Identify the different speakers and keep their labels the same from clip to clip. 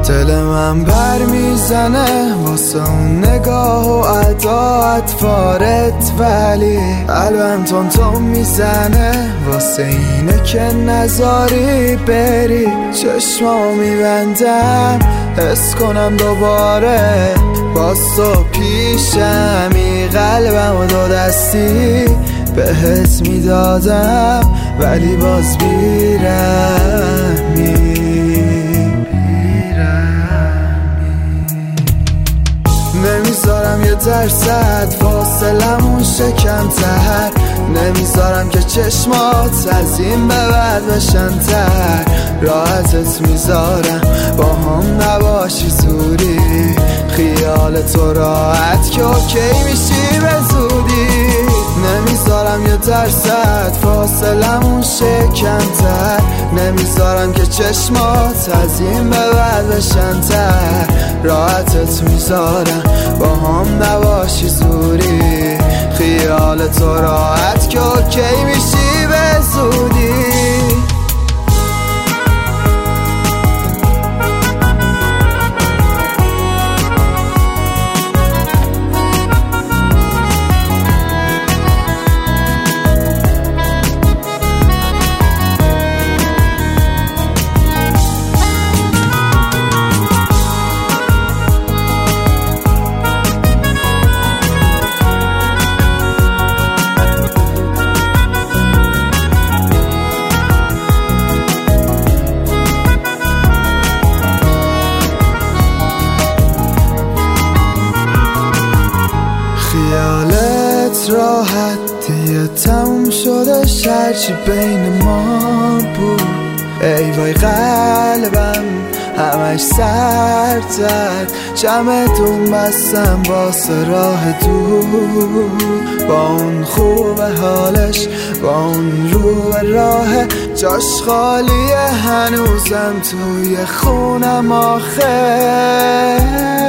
Speaker 1: دل من بر میزنه واسه اون نگاه و ادات فارت، ولی قلبم تون میزنه واسه اینه که نذاری بری. چشمامو میبندم حس کنم دوباره باز تو پیشمی، قلبم و دو دستی بهت میدادم ولی باز بیرحمی. نمیذارم یه درصد فاصلمون شکم‌تر، نمیذارم که چشمات از این به بعد بشن تر. راحتت میذارم با هم نباشی زوری، خیال تو راحت که اوکی میشی به زودی. نمیذارم یه درصد فاصلمون شکم‌تر، نمیذارم که چشمات از این به بعد بشن تر. راحتت میذارم با هم نباشی زوری، خیال تو راحت که اوکی میشی به زودی. خیالت راحت دیگه تموم شده، هرچی بین ما بود ای وای قلبم همش سردتر. چمدون بستم واسه راه دور، با اون خوب حالش با اون رو راه جاش خالیه هنوزم توی خونم آخه.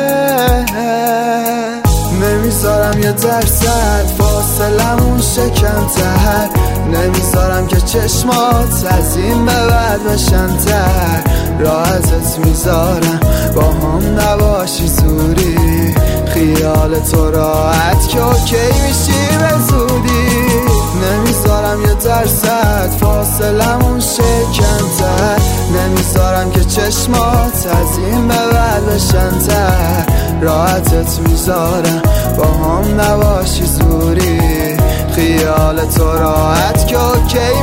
Speaker 1: نمیذارم یه درصد فاصلمون شکم‌تر، نمیذارم که چشمات از این به بعد بشن تر. راحتت میذارم با هم نباشی زوری، خیال تو راحت که اوکی میشی به زودی. نمیذارم یه درصد فاصلمون شکم‌تر، نمیذارم که چشمات از این به بعد بشن تر. راحتت میذارم با هم نباشی زوری، خیال تو راحت که اوکی